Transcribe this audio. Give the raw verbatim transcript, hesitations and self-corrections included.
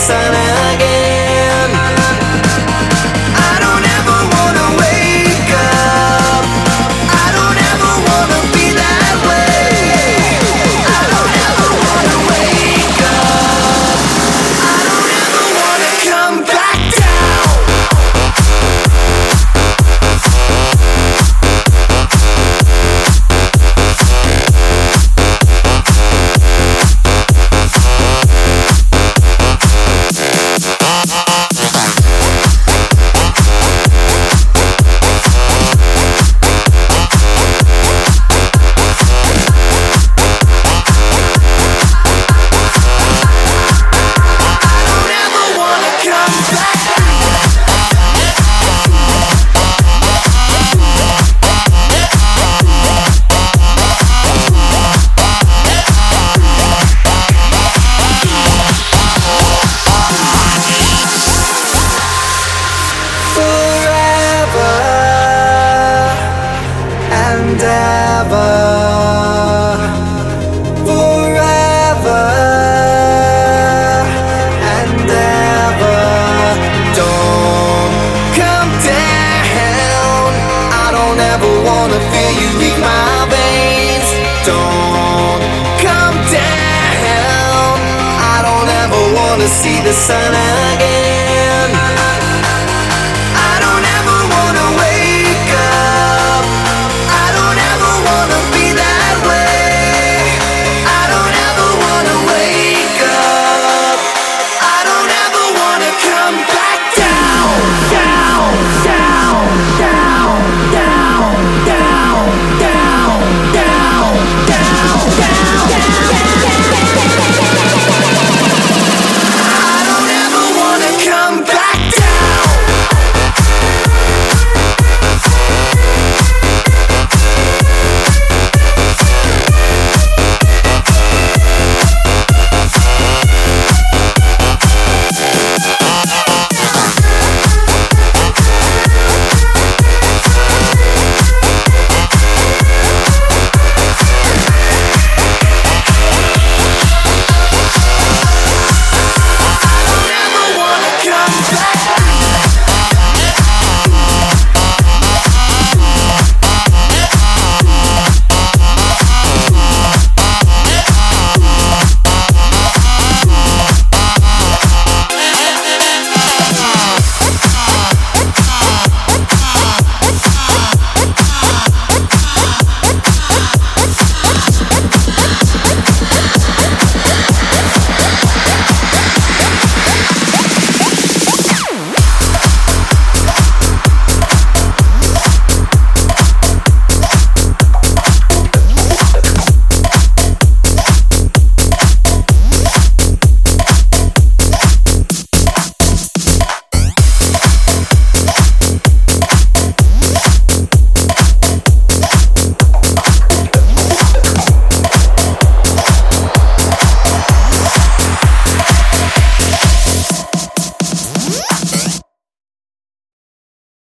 sun again. I don't ever wanna wake up. I don't ever wanna be that way. I don't ever wanna wake up. I don't ever wanna come back down. And ever, forever and ever. Don't come down. I don't ever wanna feel you leave my veins. Don't come down. I don't ever wanna see the sun again.